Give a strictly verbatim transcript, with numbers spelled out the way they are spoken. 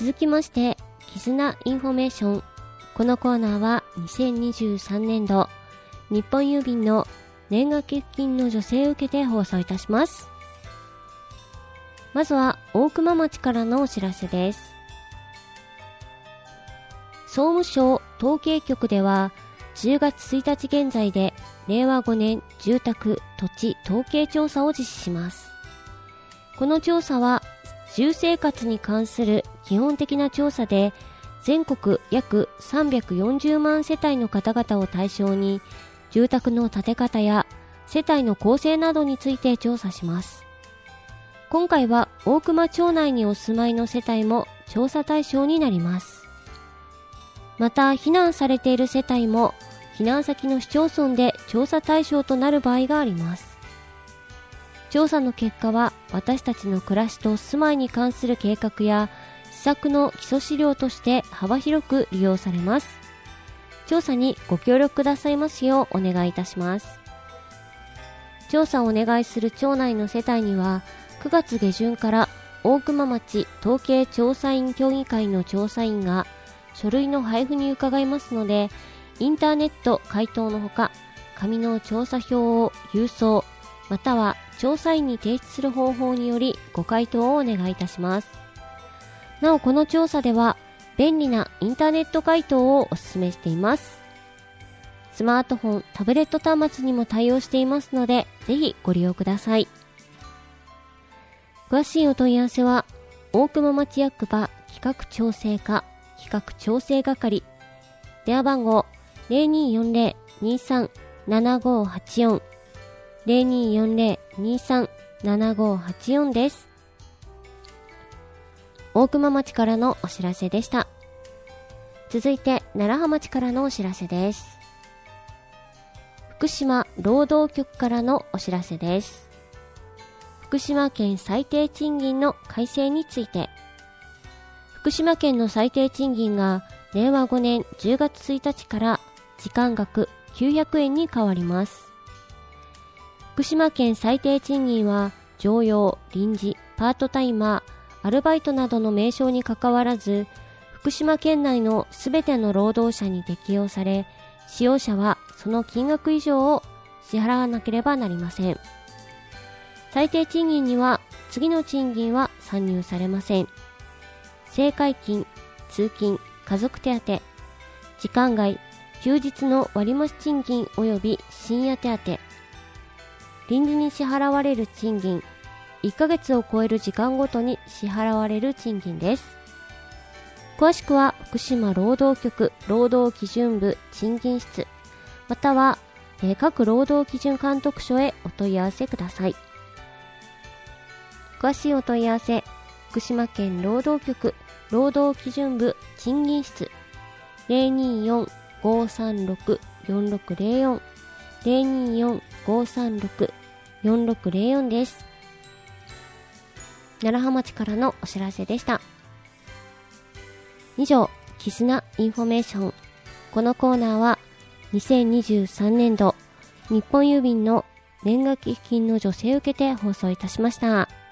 続きまして、絆インフォメーション。このコーナーはにせんにじゅうさんねんど日本郵便の年賀寄付金の助成を受けて放送いたします。まずは大熊町からのお知らせです。総務省統計局ではじゅうがつついたち現在でれいわごねん住宅・土地統計調査を実施します。この調査は住生活に関する基本的な調査で、全国約さんびゃくよんじゅうまん世帯の方々を対象に住宅の建て方や世帯の構成などについて調査します。今回は大熊町内にお住まいの世帯も調査対象になります。また避難されている世帯も避難先の市町村で調査対象となる場合があります。調査の結果は私たちの暮らしと住まいに関する計画や施策の基礎資料として幅広く利用されます。調査にご協力くださいますようお願いいたします。調査をお願いする町内の世帯にはくがつげじゅんから大熊町統計調査員協議会の調査員が書類の配布に伺いますので、インターネット回答のほか紙の調査票を郵送または調査員に提出する方法によりご回答をお願いいたします。なおこの調査では便利なインターネット回答をお勧めしています。スマートフォン、タブレット端末にも対応していますのでぜひご利用ください。詳しいお問い合わせは大熊町役場企画調整課企画調整係電話番号 ゼロにーよんゼロ にーさん ななごーはちよん ゼロにーよんゼロ にーさん ななごーはちよん です。大熊町からのお知らせでした。続いて楢葉町からのお知らせです。福島労働局からのお知らせです。福島県最低賃金の改正について、福島県の最低賃金がれいわごねんじゅうがつついたちから時間額きゅうひゃくえんに変わります。福島県最低賃金は常用、臨時、パートタイマー、アルバイトなどの名称にかかわらず、福島県内のすべての労働者に適用され、使用者はその金額以上を支払わなければなりません。最低賃金には次の賃金は算入されません。生活金、通勤、家族手当、時間外、休日の割増賃金及び深夜手当、臨時に支払われる賃金、いっかげつを超える時間ごとに支払われる賃金です。詳しくは福島労働局労働基準部賃金室または、えー、各労働基準監督署へお問い合わせください。詳しいお問い合わせ、福島県労働局労働基準部賃金室 ゼロにーよん ごーさんろく よんろくゼロよん ゼロにーよん ごーさんろく よんろくゼロよん です。楢葉町からのお知らせでした。以上、絆インフォメーション。このコーナーはにせんにじゅうさんねんど日本郵便の年賀寄付金の助成を受けて放送いたしました。